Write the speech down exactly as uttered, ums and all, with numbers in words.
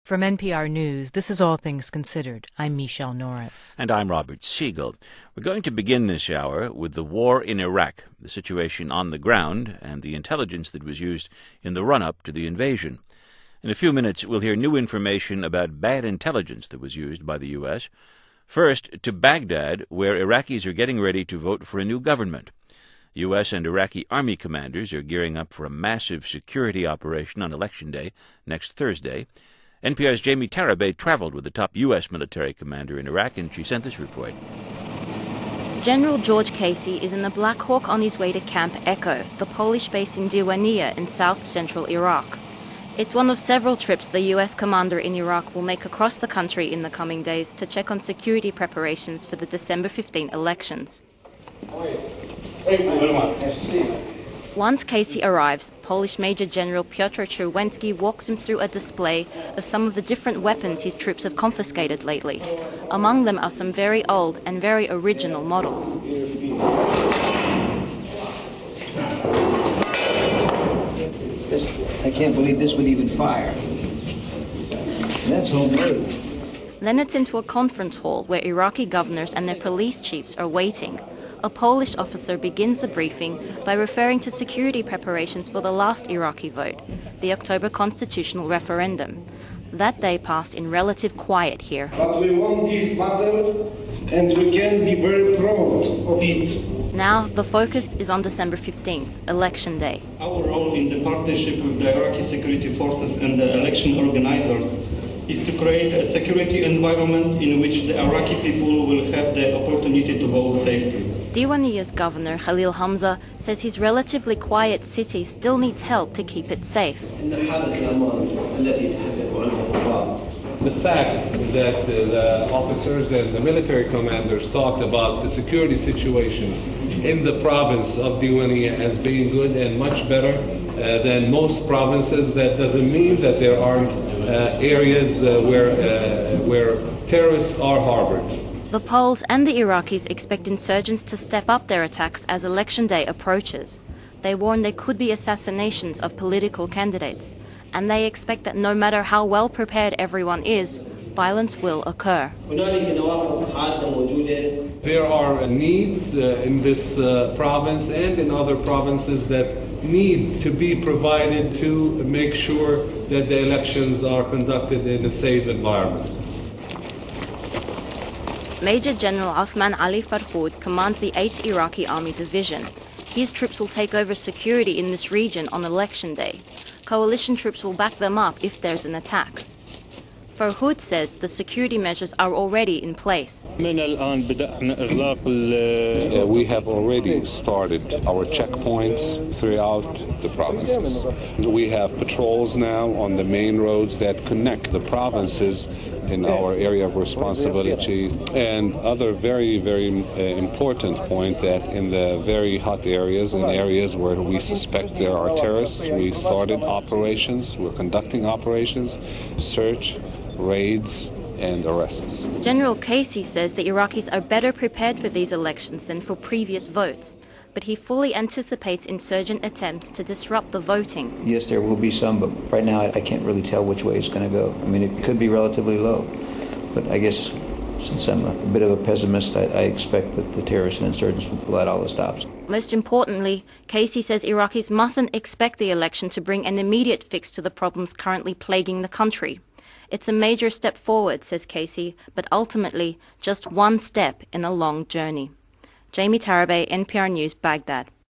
From N P R News, this is All Things Considered. I'm Michelle Norris. And I'm Robert Siegel. We're going to begin this hour with the war in Iraq, the situation on the ground, and the intelligence that was used in the run-up to the invasion. In a few minutes, we'll hear new information about bad intelligence that was used by the U S. First, to Baghdad, where Iraqis are getting ready to vote for a new government. U S and Iraqi army commanders are gearing up for a massive security operation on Election Day, next Thursday. N P R's Jamie Tarabay traveled with the top U S military commander in Iraq, and she sent this report. General George Casey is in the Black Hawk on his way to Camp Echo, the Polish base in Diwania in south-central Iraq. It's one of several trips the U S commander in Iraq will make across the country in the coming days to check on security preparations for the December fifteenth elections. Once Casey arrives, Polish Major General Piotr Czerwinski walks him through a display of some of the different weapons his troops have confiscated lately. Among them are some very old and very original models. This, I can't believe this would even fire. That's homemade. Then it's into a conference hall where Iraqi governors and their police chiefs are waiting. A Polish officer begins the briefing by referring to security preparations for the last Iraqi vote, the October constitutional referendum. That day passed in relative quiet here. But we won this battle, and we can be very proud of it. Now the focus is on December fifteenth, Election Day. Our role in the partnership with the Iraqi security forces and the election organizers is to create a security environment in which the Iraqi people will have the opportunity to vote safely. Diwaniya's governor, Khalil Hamza, says his relatively quiet city still needs help to keep it safe. The fact that uh, the officers and the military commanders talked about the security situation in the province of Diwania as being good and much better uh, than most provinces, that doesn't mean that there aren't uh, areas uh, where, uh, where terrorists are harbored. The Poles and the Iraqis expect insurgents to step up their attacks as Election Day approaches. They warn there could be assassinations of political candidates, and they expect that no matter how well prepared everyone is, violence will occur. There are needs uh, in this uh, province and in other provinces that need to be provided to make sure that the elections are conducted in a safe environment. Major General Uthman Ali Farhoud commands the eighth Iraqi Army Division. His troops will take over security in this region on Election Day. Coalition troops will back them up if there's an attack. Farhoud says the security measures are already in place. Uh, we have already started our checkpoints throughout the provinces. We have patrols now on the main roads that connect the provinces in our area of responsibility. And other very, very uh, important point that in the very hot areas, in areas where we suspect there are terrorists, we started operations, we're conducting operations, search, raids, and arrests. General Casey says the Iraqis are better prepared for these elections than for previous votes, but he fully anticipates insurgent attempts to disrupt the voting. Yes, there will be some, but right now I can't really tell which way it's going to go. I mean, it could be relatively low, but I guess since I'm a bit of a pessimist, I, I expect that the terrorists and insurgents will pull out all the stops. Most importantly, Casey says Iraqis mustn't expect the election to bring an immediate fix to the problems currently plaguing the country. It's a major step forward, says Casey, but ultimately just one step in a long journey. Jamie Tarabay, N P R News, Baghdad.